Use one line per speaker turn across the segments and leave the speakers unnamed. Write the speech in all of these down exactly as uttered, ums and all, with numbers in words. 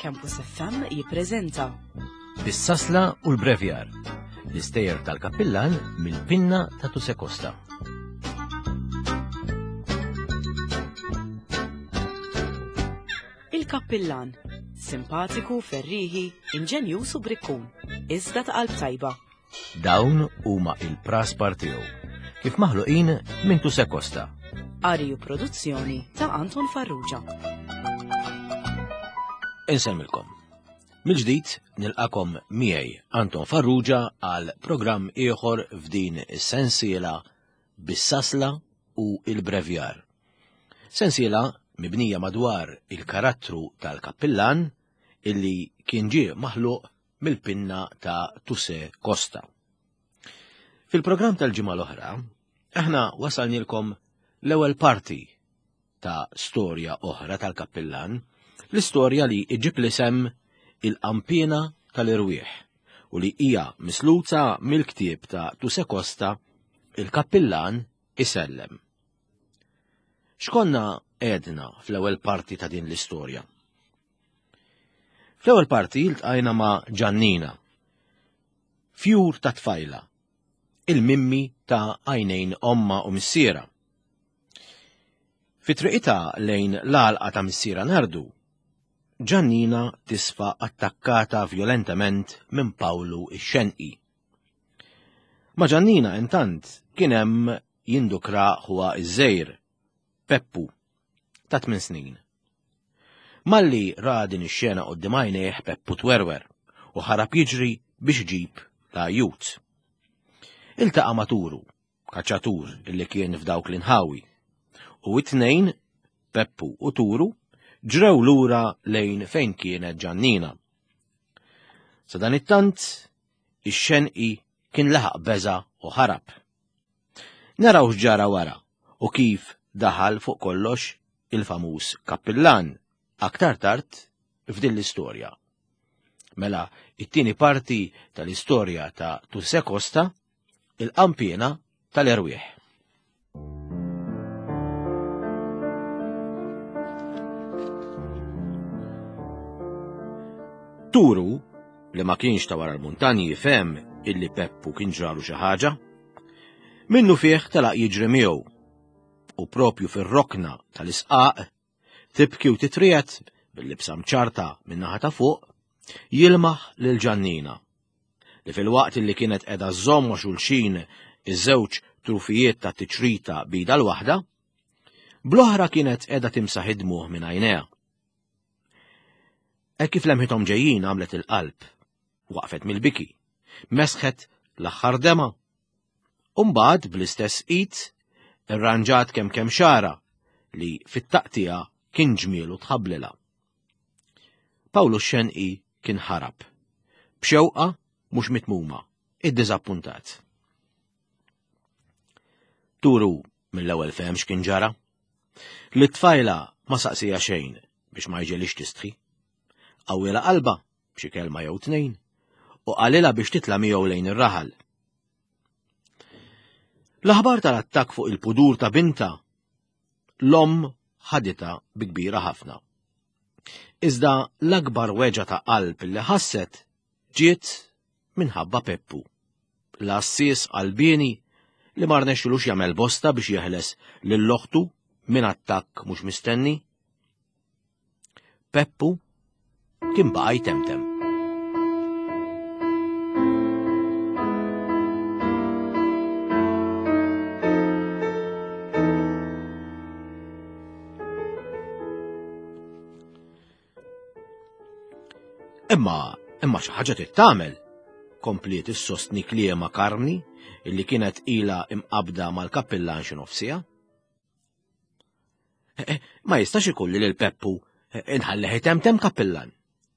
Campus F M jippreżenta
Bis-Sasla u l-Brevjar, l-istejjer tal-Kappillan mill-Pinna ta' Tusekosta.
Il-Kappillan, simpatiku, ferriħi, inġenjuż u brikkun, iżda ta' qalb tajba.
Dawn huma il-praspar tiegħu, kif maħluqin minn Tusekosta.
Ari u produzzjoni ta' Anton Farrugia.
Insemmilkom. Mill-ġdid nilqakom miegħi Anton Farrugia għal programm ieħor f'din is-sensiela bis-Sasla u l-Brevjar. Sensiela mibnija madwar il-karattru tal-Kappillan illi kien ġie maħluq mill-Pinna ta' Tusekosta. Fil-programm tal-ġimgħa l-oħra, aħna wasalnilkom l-ewwel parti ta' storja oħra tal-Kappillan, l-istorja li iġib l-isem il-Qampjena tal-Irwieħ u li hija misluta mill-ktieb ta' Tusekosta il-Kappillan isellem. X'konna għedna fl-ewwel parti ta' din l-istorja? Fl-ewwel parti iltqajna ma' Ġannina, fjur ta' tfajla, il-mimmi ta' għajnejn omma u missiera. Fit-triqita lejn l-għalqa ta' missiera Nardu, Ġannina tisfa attakkata violentament minn Pawlu ix-Xenqi. Ma' Ġannina intant kien hemm jindukra ħuha iż-żgħir, Peppu, ta' tmien snin. Malli ra din ix-xena quddiem għajnejh Peppu twerwer u ħarab jiġri biex ġib l-għajjut. Iltaqa' ma' Turu, kaċċatur illi kien f'dawk l-inħawi, u t-tnejn, Peppu u Turu, ġrew lura lejn fejn kienet Ġannina. Sa dan it-tant, ix-Xenqi kien laħaq beża u ħarab. Naraw x'ġara wara u kif daħal fuq kollox il-famuż Kappillan aktar tard f'din l-istorja. Mela, it-tieni parti tal-istorja ta' Tusekosta, il-Qampjena tal-Irwieħ. Turu, li ma kienx ta' wara l-muntanji jifhem illi Peppu kien ġralu xi ħaġa, minnu fih telaq jiġri miegħu u propju fir-rokna tal-isqaq tibki u titriet bil-libsa mċarta min-naħa ta' fuq jilmaħ lil Ġannina li fil-waqt li kienet qiegħda żomm ma' xulxin iż-żewġ trufijiet ta' tiċrita b'ida l-waħda, bl-oħra kienet qiegħda timsaħ id-dmuħ minn għajnejha. Hekk kif lemħithom ġejjin għamlet il-qalb, waqfet mill-biki, mesħet l-aħħar dema, u mbagħad bl-istess id irranġat kemm kemm xara li fit-taqtija kien ġmielu tħabblilha. Pawlu x-Xenqi kien ħarab, b'xewqa mhux mitmuma, iddiżappuntat. Turu mill-ewwel fehem x'kien ġara, li t-tfajla ma saqsija xejn biex ma jġelix tistħi, qawwilha qalba b'xi kelma jew tnejn u qalilha biex titla' miegħu lejn ir-raħal. L-aħbar tal-attakk fuq il-pudur ta' binta l-omm ħaditha bi kbira ħafna. Iżda l-akbar weġa ta' qalb li ħasset ġiet minħabba Peppu, l-assis qalbieni li ma rnexxilux jagħmel bosta biex jeħles lill-oħtu minn attakk mhux mistenni. Peppu kien baqa' jtemtem. Imma, imma xi ħaġa tittamel, kompliet is-sostni kliema Karmni illi kienet ilha imqabda mal-Kappillan xi nofsija. Ma jistax ikolli lil Peppu inħalleh itemtem Kappillan.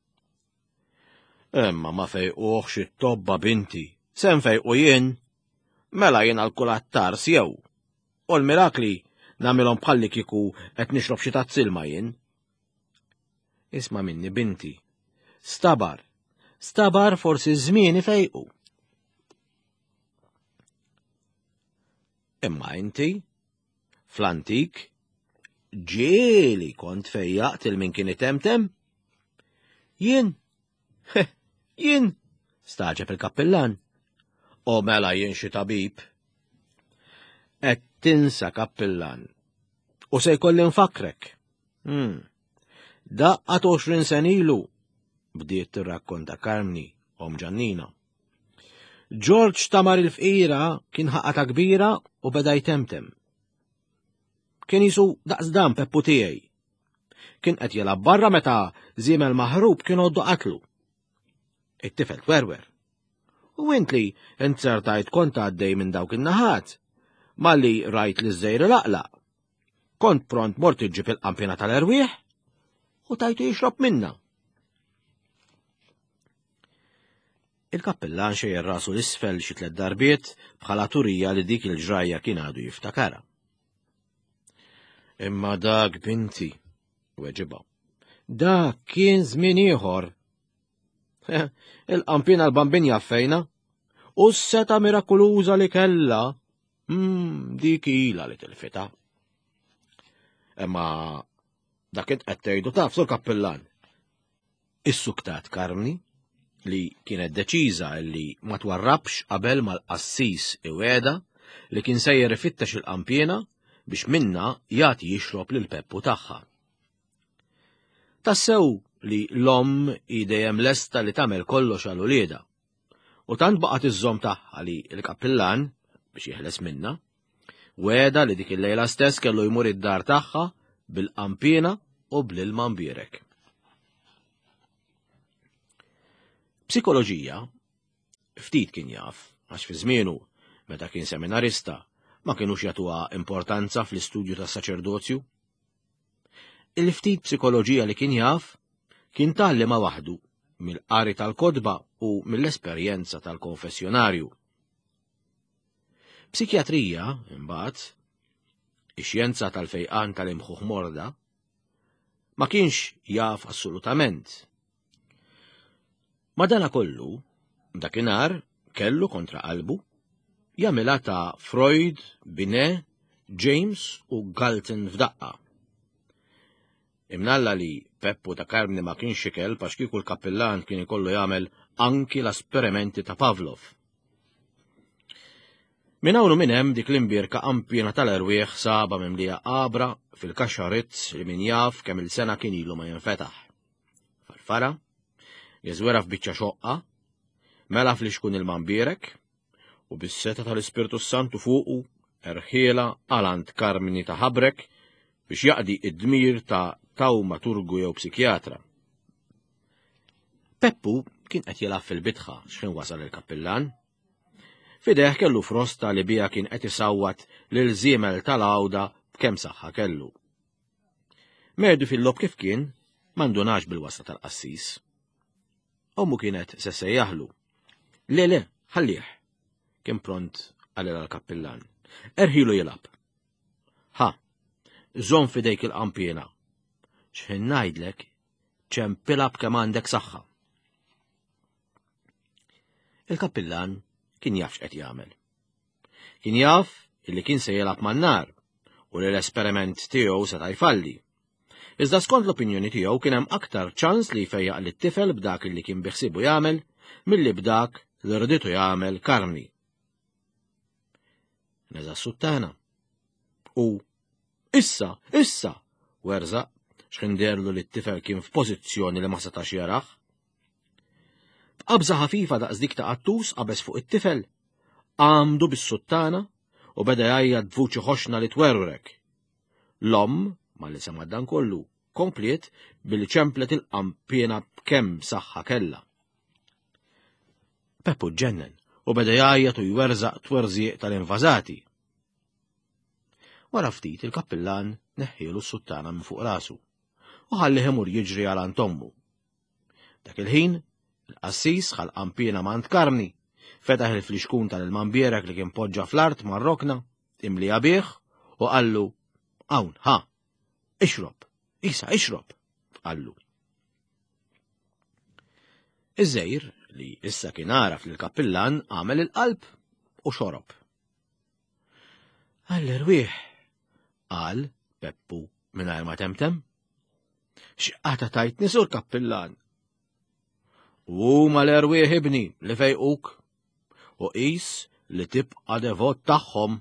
Imma ma fejquhx it-tobba binti, se nfejqu jien, mela jien għall-kulattar sjew, u l-mirakli nagħmilhom bħalli kieku qed nixrob xi tazzilma jien. Isma' minni binti, stabar, stabar forsi żmien ifejqu. Imma inti, fl-antik, ġieli kont fejjaqt il min kien itemtem? Jien? Jien? Staġeb il-kappellan. O mela jien xi tabib. Et tinsa kappellan. U se jkolli nfakrek. Hmm. Daqqat għoxrin sen ilu, bdiet tirrakkonta Carmni, om Giannina. George tamar il-fqira kien ħaqata kbira u beda jtemtem. Kien jisu daqsdan Peppu tiegħi. Kien qed jelab barra meta żiemel maħrub kien għoddu qatlu. It-tifel twerwer. U int li intzertajt kont għaddej minn dawk in-naħat, malli rajt li żejr laqlaq. Kont pront mort iġġib il-qampina tal-erwieħ u tajtu jixrob minna. Il-kappellan xejjer rasu l-isfel xi tliet darbiet bħala turija li dik il-ġrajja kien għadu jiftakara. Imma dak binti, weġiba. Dak kien żmien ieħor. Il-qampina l-bambin jaffejna u s-seta mirakuluża li kella, hmm, dik ilha li tilfita. Imma dak qed tgħidu taf sur kappellan. Is-suktat Carmni li kienet deċiża li ma twarrabx qabel mal-qassis iweda li kien sejjer ifittex il-qampjena biex minna jagħti jixrob lil Peppu tagħha. Tassew li l-omm hi dejjem lesta li tagħmel kollox għal ulieda, u tant baqgħet iż-żomm tagħha li l-kappellan biex jeħles minna, weda li dik il-lejla stess kellu jmur id-dar tagħha bil-qampjena u bl-ilma mbierek. Psikoloġija ftit kien jaf, għax fi żmienu meta kien seminarista ma kienux jagħtuha importanza fl-istudju tas-saċerdozju. Il-ftit psikoloġija li kien jaf kien tgħallima waħdu mill-qari tal-kotba u mill-esperjenza tal-konfessjonarju. Psikjatrija, imbagħad, ix-xjenza tal-fejqan tal-imħuħ morda, ma kienx jaf assolutament. Madanakollu, dakinhar kellu kontra qalbu jagħmilha ta' Freud, Binet, James u Galton f'daqqa. Imnalla li Peppu ta' Carmni ma kienx xikel għax kieku l-kappellan kien ikollu jagħmel anki l-esperimenti ta' Pavlov. Min hawn u minn hemm dik l-imbierka qampjena tal-erwieħ saba mimlija qabra fil-kaxxarizz li min jaf kemm il-sena kien ilu ma jinfetaħ. Farfara, jeżwera f'biċċa xoqqa, mela fl-ixkun il-mambierek, u bis-seta tal-Ispirtu Santu fuqu erħiela għalant Carmni ta' ħabrek biex jaqdi id-dmir ta' tawmaturgu jew psikjatra. Peppu kien qed jilgħab fil-bitħa x'kien wasal il-kappellan. Fideħ kellu frosta li bija kien qed isawwat lil żiemel tal-għawda b'kemm saħħa kellu. Merdu fil-lob kif kien, m'għandunax bil-wasla tal-qassis. Ommu kienet se sejjaħlu. Le le, ħallih. Kien pront għalila l-kappellan. Erħilu jilab. Ha, żomm fidejk il-qampjena. X'ħin ngħidlek, ċempilab kemm għandek saħħa. Il-kappellan kien jaf x'qed jagħmel. Kien jaf illi kien se jilab man-nar u li l-esperiment tiegħu seta' jfalli. Iżda skont l-opinjoni tiegħu kien hemm aktar ċans li jfejjaq lit-tifel b'dak illi kien biħsibu jagħmel milli b'dak li rditu jagħmel Carmni. Neża s-suttana. U issa, issa, werzaq x'kinderlu li t-tifel kien f'pożizzjoni li ma setax jaraħ. B'qabża ħafifa daqs dik ta' qattus qabeż fuq it-tifel, għamdu bis-suttana u beda jgħajjad b'vuċi ħoxna li twerrek. L-omm, ma li sema dan kollu, komplet billi ċemplet il-qampjena b'kemm saħħa kella. Peppu ġennen u beda jgħajjat u jwerzaq twerżieq tal-invażati. Wara ftit il-kappellan neħħielu s-suttana minn fuq rasu u ħalli imur jiġri għal Antommu. Dak il-ħin, il-qassis ħal qampjena mant Carmni, fetaħ il-fliexkun tal-mambierek li kien poġġa fl-art mar-rokna, imlija bih u qallu, hawn, ha, ixrob, isa, ixrob, qallu. Iż-żejr li issa kien għaraf li l-kappellan għamel il-qalb u xorob. Għall-irwieħ, qal Peppu mingħajr ma temtem. X'qata tajtni sur kappellan, u mal-erwieħ ibni li fejquk u qis li tibqa' devot tagħhom.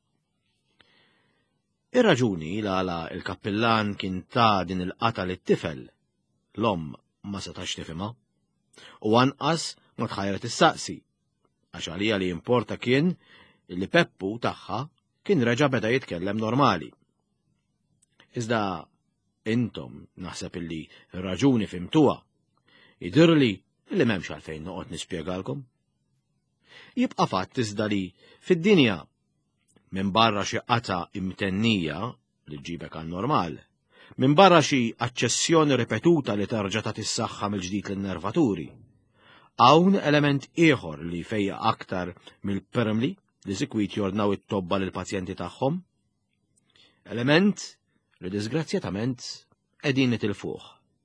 Ir-raġuni l għala il-kappillan kien ta' din il-qata lit-tifel l-omm ma setax tifhimha u anqas ma tħajret issaqsi għax għalija li importa kien li Peppu tagħha kien reġa' beda jitkellem normali. Iżda intom naħseb illi ir-raġuni fimtuha jidhirli li m'hemmx għalfejn noqgħod nispjegalkom. Jibqa' fatt iżda li fid-dinja minn barra xi qata imtennija li ġibek għan-normal, minn barra xi aċċessjoni ripetuta li terġa' tagħti s-saħħa mill-ġdid lin-nervaturi, hawn element ieħor li fejja aktar mill-permli li sikwit jordnaw it-tobba lill-pazjenti tagħhom. Element li disgrazzjatament qegħdin nitilfuh.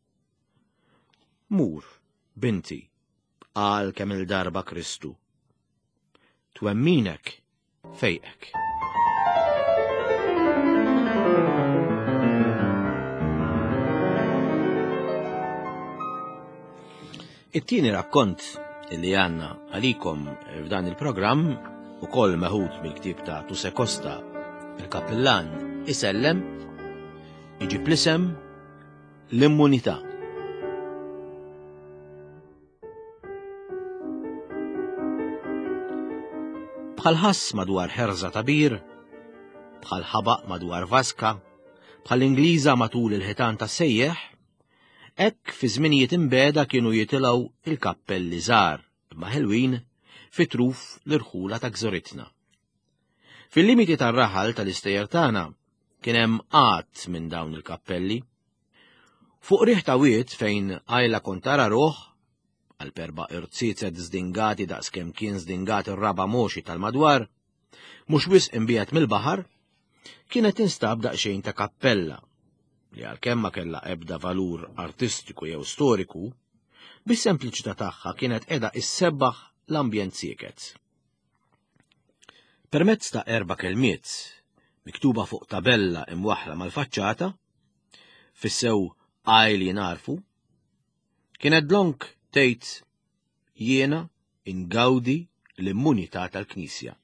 Mur, binti, qal kemm il-darba Kristu. Twemminek fejqek. It-tieni rakkont illi għandna għalikom f'dan il-programm ukoll meħud mill-ktieb ta' Tuse Costa, il-kappillan isellem iġib l-isem l-immunità. Bħal ħass madwar ħerża ta' bir, bħal ħabaq madwar vaska, bħal Ingliża matul il-ħitan ta' sejjeħ, hekk fi żminijiet imbeda kienu jitilgħu il-kappelli żgħar imma ħelwin fi truf l-irħula ta' gżoritna. Fil-limiti tar-raħal tal-istejjer tagħna kien hemm qatt minn dawn il-kappelli. Fuq riħ ta' wied fejn għajla kont tara ruħ, għal perba' irtsiet żdingati daqskemm kien żdingat ir-raba' moxi tal-madwar, mhux wisq imbiegħed mill-baħar, kienet tinstab daqsxejn ta' kappella li għalkemm ma kellha ebda valur artistiku jew storiku, bis-sempliċità tagħha kienet qiegħda issebbaħ l-ambjent sieket. Permezz ta' erba' kelmiet miktuba fuq tabella imwaħħla mal-faċċata, fissew għajli narfu, kienet dlonk tgħid jiena ingawdi l-immunità tal-Knisja.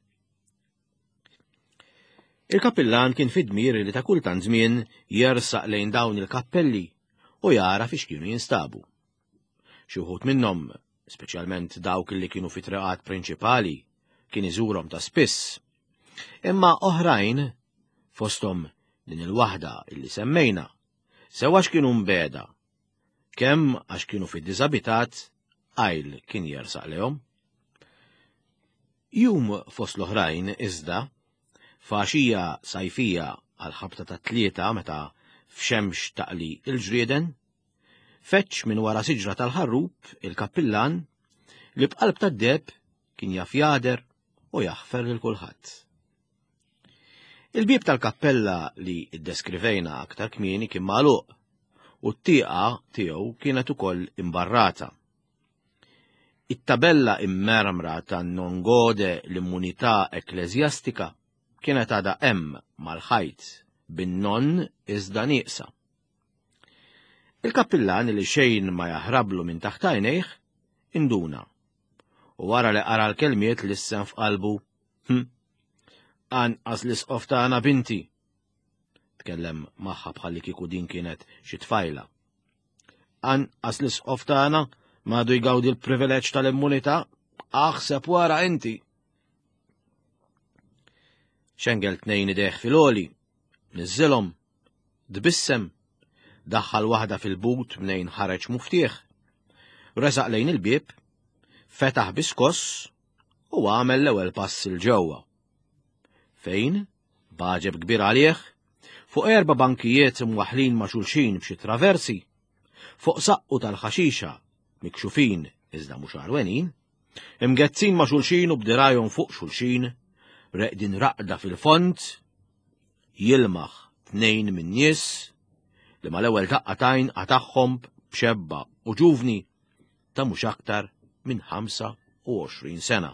Il-kappillan kien fid-dmir li ta' kultant żmien jersaq lejn dawn il-kappelli u jara fiex kienu jinstabu. Xi wħud minnhom, speċjalment dawk li kienu fit-triqat prinċipali, kien iżurhom ta' spiss, imma oħrajn fosthom din il-waħda illi semmejna sewa x'kienu mbeda, kemm għax kienu fid-diżabitat għajl kien jersaq lehom. Jum fost l-oħrajn iżda faxija sajfija għal ħabta ta' tlieta meta f'xemx taqli il-ġrieden, feċċ minn wara siġra tal-ħarrub il-kappillan li b'qalb tad-deb kien jaf jader u jaħfer lil kulħadd. Il-bieb tal-kappella li ddeskrivejna aktar kmieni kien magħluq u t-tieqa tiegħu kienet ukoll imbarrata. It-tabella immermra tan-non gode l-immunità ekleżjastika kienet għadha hemm mal-ħajt bin-non iżda nieqsa. Il-kappillan li xejn ma jaħrablu minn taħt għajnejh induna u wara li qara l-kelmiet li issem f'qalbu, hm, anqas l-isqof tagħna binti, tkellem magħha bħalli kieku din kienet xi tfajla. Anqas l-isqof tagħna m'għadu jgawdi l-privileġġ tal-immunità, aħseb wara inti. Xengel tnejn ideħ fil-għoli, niżżilhom, dbissem, daħħal waħda fil-but mnejn ħareġ muftieħ, resaq lejn il-bieb, fetaħ biskoss u għamel l-ewwel pass il-ġewwa. Fejn, baġeb kbir għalih, fuq erba' bankijiet mwaħlin ma' xulxin b'xi traversi, fuq saqqu tal-ħaxixa mikxufin iżda mhux għarwenin, imgezzin ma' xulxin u bdirajhom fuq xulxin, reqdin raqda fil-font, jilmaħ tnejn minn nies li mal-ewwel taqqatajn għataħħom b'xebba u ġuvni ta' mhux aktar minn ħamsa u għoxrin sena.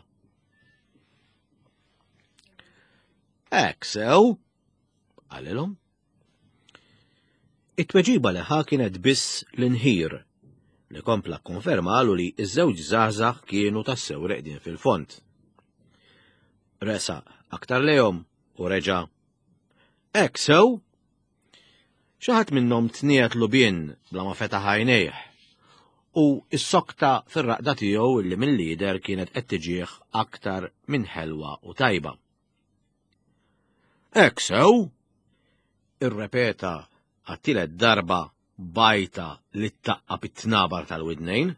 Hekk sew, għalilhom. It-tweġiba leħa kienet biss l-inħir li kompla konfermalu li iż-żewġ żgħażagħ kienu tassew reqdin fil-font. Resa aktar lejhom u reġa' hekk sew. Xi ħadd minnhom tniet lubien bla ma fetaħ għajnejh u s-sokta fir-raqda tiegħu illi mill-lider kienet qed tiġih aktar minn ħelwa u tajba. Hekk sew, irrepeta għat-tielet darba bajta li ttaqqa bit-tnabar tal-widnejn.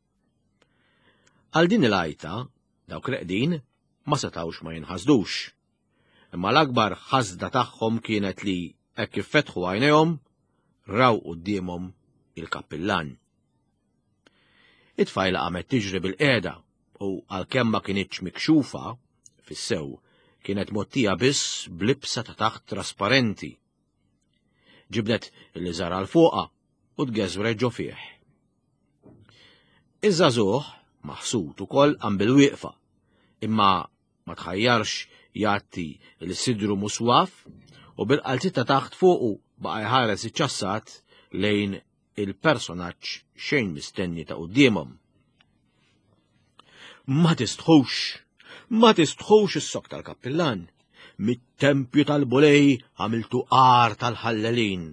Għal din il-għajta dawk reqdin ma setawx ma jinħasdux, imma l-akbar ħasda tagħhom kienet li hekk kif fetħu għajnejhom raw qudiemhom il-kappillan. It-tfajla qamet tiġri bil-qiegħda u għalkemm ma kinitx mikxufa fis-sew kienet mottija biss blibsa ta' taħt trasparenti. Ġibdet illi żara l fuqha u tgeżwret ġo fih. Iż-żagħżugħ maħsud ukoll qam bil-wieqfa, imma ma tħajjarx jagħti l-sidru muswaf u bil-qalzit ta' taħt fuqu baqa' jħares iċ-ċassat lejn il-personaġġ xejn mistenni ta' qudiemhom. Ma tistħux, ma tistħux is-sok tal-kappillan. Mit-tempju tal-bulej għamiltu qar tal-ħallelin.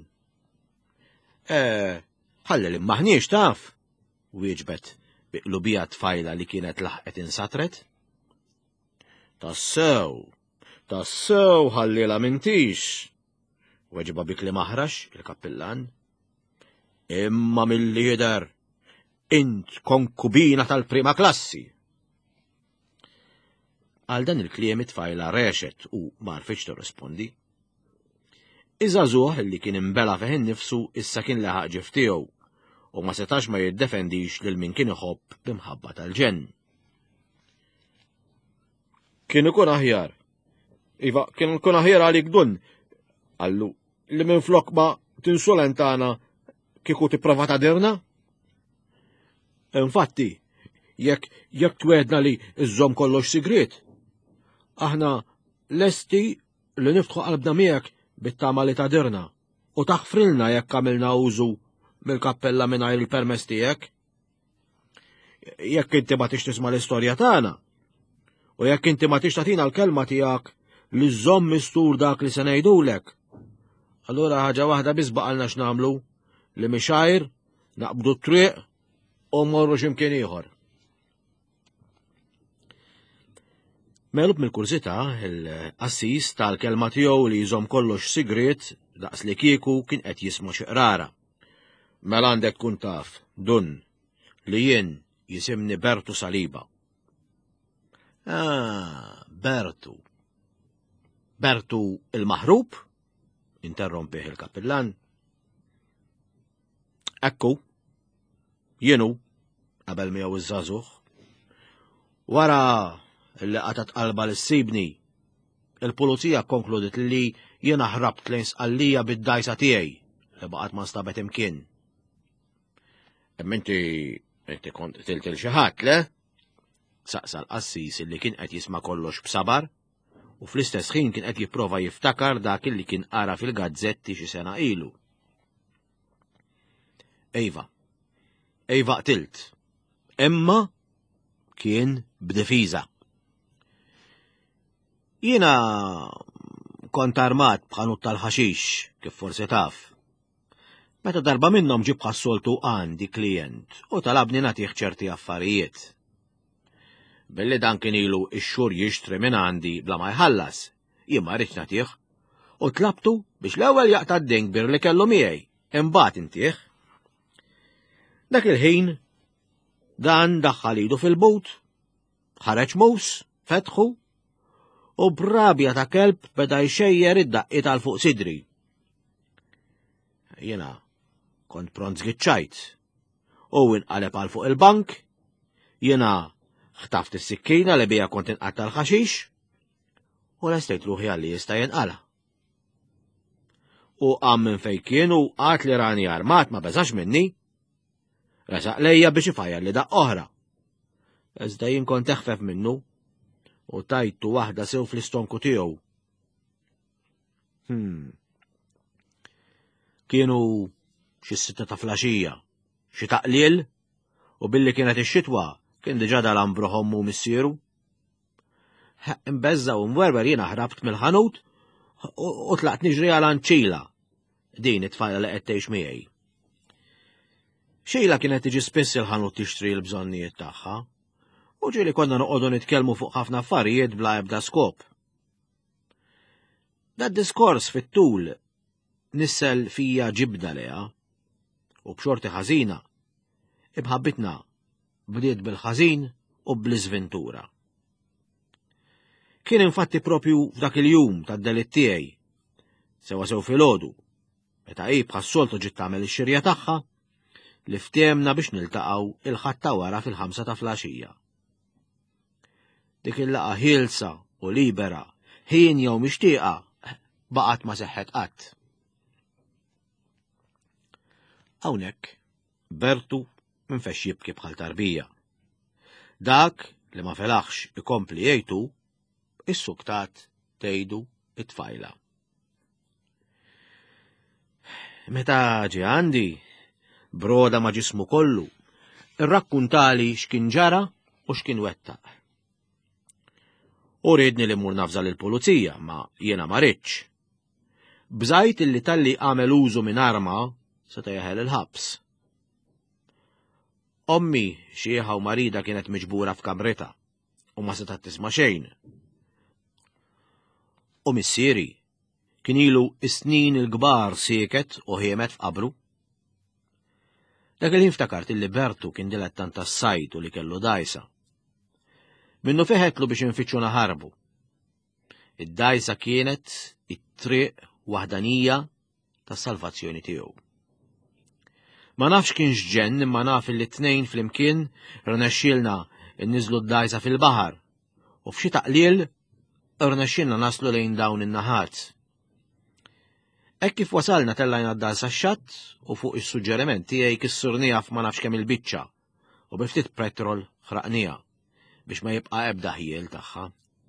Eh, ħallelin maħniex taf, wieġbet biqlubija tfajla li kienet laħqet insatret. Tassew, tassew ħallila mintix, weġba bikli maħrax il-kappillan. Imma mill-lider, int konkubina tal-prima klassi. Għal dan il-kliem it-tfajla rexet u marfiċ tirrispondi. Iż-żagħżugħ li kien imbela fih innifsu issa kien leħaq ġif tiegħu u ma setax ma jiddefendix lil min kien iħobb b'imħabba tal-ġenn. Kien ikun aħjar. Iva, kien ikun aħjar għalik dun. Allu, li minflok ma tinsolentana kieku tipprova tadirna? Infatti, jekk jekk twedna li iżżomm kollox sigriet, aħna lesti li niftħu qalbna miegħek bit-tama li tadirna u taħfrilna jekk għamilna użu mill-kappella mingħajr il-permess tiegħek. Jekk inti ma tix tisma' l-istorja tagħna u jekk inti ma tix tagħtina l-kelma tiegħek li żomm mistur dak li se ngħidulek, allura ħaġa waħda biss baqalna x'nagħmlu li mixajr naqbdu t-triq u mmorru x'imkien ieħor. Melub mill-kurzita, il-qassis tal-kelma tiegħu li jżomm kollox sigriet daqs li kieku kien qed jisma' xi qrara. Mela għandek tkun taf, dun, li jien jisimni Bertu Saliba. Ah, Bertu. Bertu il-maħrub? Interrompih il-kappillan. Ekku, jienu, qabel miegħu iż-żagħżugħ. Wara illi qatat qalba l-sibni, il-pulizija konkludit li jiena ħrabt lejn sqallija bid-dajsa tiegħi li baqgħet ma stabet imkien. Imma inti inti kont tiltil xi ħadd, le? Saqsa l-qassis illi kien qed jisma' kollox b'sabar u fl-istess ħin kien qed jipprova jiftakar dak illi kien qara fil-gazzetti xi sena ilu. Ejva, Ejva qtilt, imma kien b'difiża. Jiena kont armat b'ħanut tal-ħaxix, kif forsi taf. Meta darba minnhom ġib ħassoltu għandi klijent u talabni nagħtih ċerti affarijiet. Billi dan kien ilu x-xhur jixtri minn għandi bla ma jħallas, jien ma rridx nagħtih u tlabtu biex l-ewwel jaqta' d-dingbir li kellu miegħi, imbagħad intih. Dak il-ħin dan daħħal idu fil-but, ħareġ mus, fetħu, u brabja ta' kelb beda jxejjer id-daqqi tal-fuq sidri. Jena kont pront zgiċċajt, u inqaleb għal fuq il-bank, jena ħtaft is-sikkina li bija kont inqatta l-ħaxix, u l-estejt ruħi għalli jista' jinqala. U għam minn fej kien u għat li rani armat ma beżax minni, resaq lejja biex ifajjar li daqq oħra. Iżda jien kont teħfef minnu u tajtu waħda sew fl-istonku tiegħu. Hmm. Kienu xi sitta ta' flaxija, xi taqliel u billi kienet ix-xitwa kien diġà dalam bruħom u missieru. Imbeżza u mwerwer jiena ħrabt mill-ħanut u tlaqt niġri għal Anċila, din it-tfajla li qed tgħix miegħi. Xejla kienet tiġi spiss il-ħanut tixtri l-bżonnijiet tagħha, u ġieli konna noqogħdu nitkellmu fuq ħafna affarijiet bla ebda skop. Dad diskors fit-tul nissel fija ġibda leha, u b'xorti ħażina ibħabbitna bdiet bil-ħażin u bl-iżventura. Kien infatti propju f'dak il-jum tad-delitt tiegħi, sewa sew filgħodu, meta hi bħas-soltu ġiet tagħmel ix-xirja tagħha, li ftehemna biex niltaqgħu il-ħatta wara fil-ħamsa ta' flaxija. Dik il-laqa ħielsa u libera, ħin jew mixtieqa, baqgħet ma seħħet qatt. Hawnhekk Bertu minfex jibki bħal tarbija. Dak li ma felaħx ikompli jgħidu is-suktat tgħidu it-tfajla. Meta ġie għandi, broda ma' ġismu kollu, irrakkuntali x'kien ġara u x'kien wettaq. U riedni li mmur nafżal il-pulizija, ma jiena ma rridx. Bżajt illi talli għamel użu minn arma seta' jeħel il-ħabs. Ommi xieħa u marida kienet miġbura f'kamrita u ma seta' tisma' xejn. U missieri kien ilu is-snin il-kbar sieket u ħiemet f'qabru. Dak il inftakart illi Bertu kien dilettant tas-sajd u li kellu dajsa. Minnu feħetlu biex infittxu naħarbu. Id-dajsa kienet it-triq waħdanija tas-salvazzjoni tiegħu. Ma nafx kien x'ġenn imma naf li t-tnejn flimkien rnexxielna nniżlu d-dajsa fil-baħar u f'xi taqliel irnexxielna naslu lejn dawn in-naħat. Hekk kif wasalna tellajna d-dajsa x-xatt u fuq is-suġġeriment tiegħi kissurnija f'ma nafx kemm il-biċċa u bi ftit petrol ħraqnija biex ma jibqa' ebda ħiel tagħha.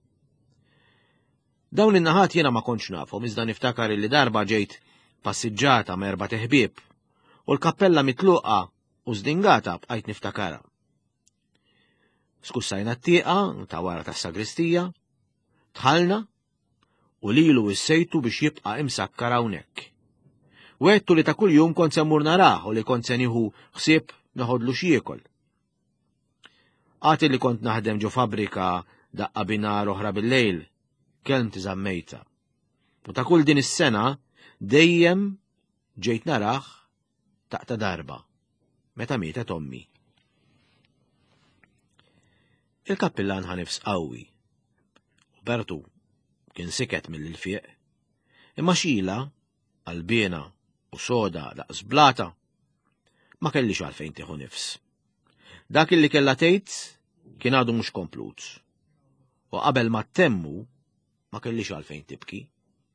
Dawn in-naħat jiena ma kontx nafhom iżda niftakar li darba ġejt passiġġata ma' erba' teħbieb u l-kappella mitluqa u żdingata bqajt niftakarha. Skussajna t-tieqa ta' wara tas-sagristija, tħallna u lilu issejtu biex jibqa' imsakkar hawnhekk. Wettu li ta' kuljum kont se mmur narah u li kont se nieħu ħsieb noħodlu xi jiekol. Għati li kont naħdem ġo fabrika daqqa binar oħra bil-lejl, kelmti żammejta. U ta' kull din is-sena dejjem ġejt narah taqta darba, meta mietet ommi. Il-kappillan ħanifs qawwi. Bertu kien siket mill-ilfieq, imma xila għalbiena u soda daqs blata ma kellix għalfejn tieħu nifs. Dak illi kellha tgħid kien għadu mhux komplut. U qabel ma temmu ma kellix għalfejn tibki.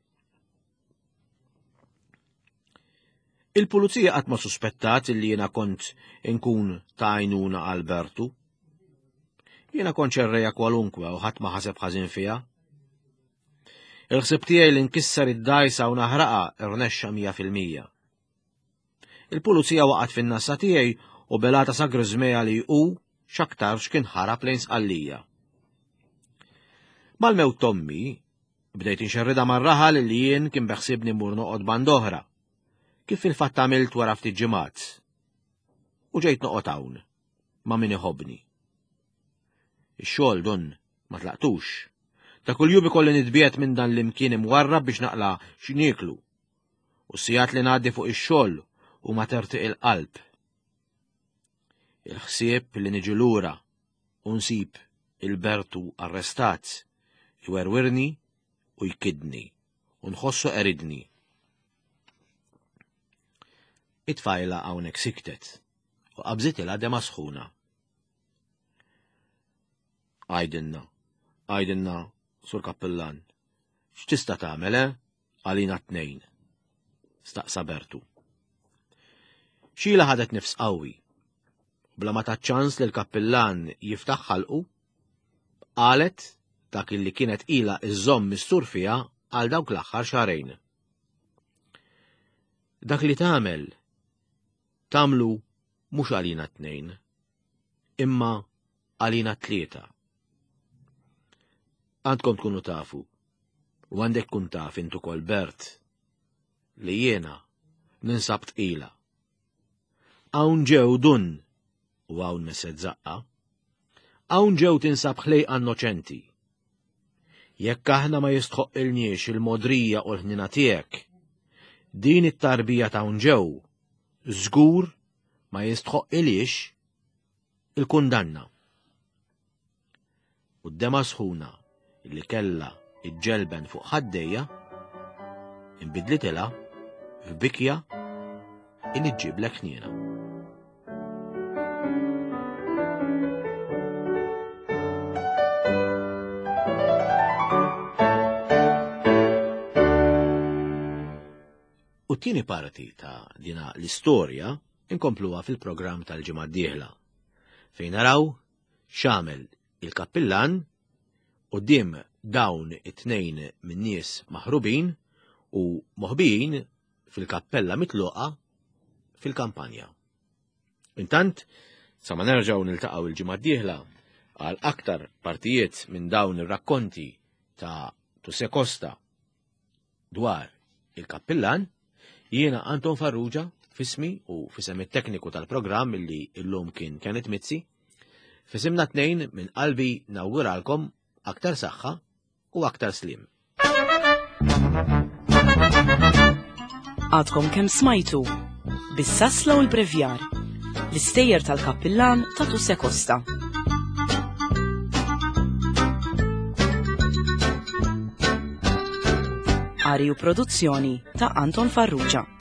Il-pulizija qatt ma suspettat illi jiena kont inkun ta' għajnuna għal Bertu. Jiena kont ċerreja kwalunkwe u ħadd ma ħaseb ħażin fiha. Il-ħsieb tiegħi li nkisser id-dajsa u naħraqa irnexxa mija fil-mija. Il-pulizija waqgħet fin-nassa tiegħi u belata sagr żmejja li hu x'aktar x'kien ħarab lejn sqallija. Mal-mewt Tommi bdejt inxerrida mar-raħal li jien kien beħsibni mmur noqgħod band oħra, kif fil-fatt għamilt wara ftit ġimgħat. U ġejt noqgħod hawn ma' min iħobbni. Ix-xogħol dun ma tlaqtux. Ta' kuljum ikolli nitbiet minn dan l-imkien imwarrab biex naqla x'nieklu. U sigħat li ngħaddi fuq ix-xogħol u ma tertiq il-qalb. Il-ħsieb li niġi lura u nsib il-Bertu arrestat jwerwirni u jkidni u nħossu eridni. It-tfajla hawnhekk siktet u qabżit ilha dema sħuna. Għajdinna, għajdinna, sur kappillan, x'tista' tagħmel, eh? Għalina t-tnejn. Staqsa Bertu. Xila ħadet nifs qawwi. Bla ma taċ-ċans li l-kappillan jiftaħ ħalqu, qalet dak illi kienet ilha iżżomm mis-sur fiha għal dawk l-aħħar xahrejn. Dak li tagħmel tagħmlu mhux għalina t-tnejn, imma għalina tlieta. Għandkom tkunu tafu, u għandek kun taf intu kol Bert, li jiena ninsab tqila. Hawn ġew dun u hawn nesed zaqqa, hawn ġew tinsab ħlejqa innoċenti. Jekk aħna ma jistħoqilniex il-modrija u l-ħnina tiegħek, din it-tarbija ta' hawn ġew, żgur ma jistħoqilix il-kundanna. U d-dema sħuna li kella iġġelben fuq ħaddejja, inbidlitilha f'bikja li ġġiblek ħniena. U t-tieni parti ta' dina l-istorja inkompluha fil-programm tal-ġimgħa d-dieħla, fejn naraw x'għamel il-kappillan quddiem dawn it-tnejn min nies maħrubin u moħbijin fil-kappella mitluqa fil-kampanja. Intant, sa ma nerġgħu niltaqgħu il-ġimgħa d-dieħla għal aktar partijiet minn dawn ir-rakkonti ta' Tusse Costa dwar il-kappillan, jiena Anton Farrugia fismi u fisem it-tekniku tal-programm illi illum kien Kenneth Mizzi, fisimna tnejn minn qalbi nawguralkom aktar saħħa u aktar slim.
Għadkom kemm smajtu bis-sasla u l-brevjar l-istejjer tal-kappillan ta' Tusse Costa. Ari u produzzjoni ta' Anton Farrugia.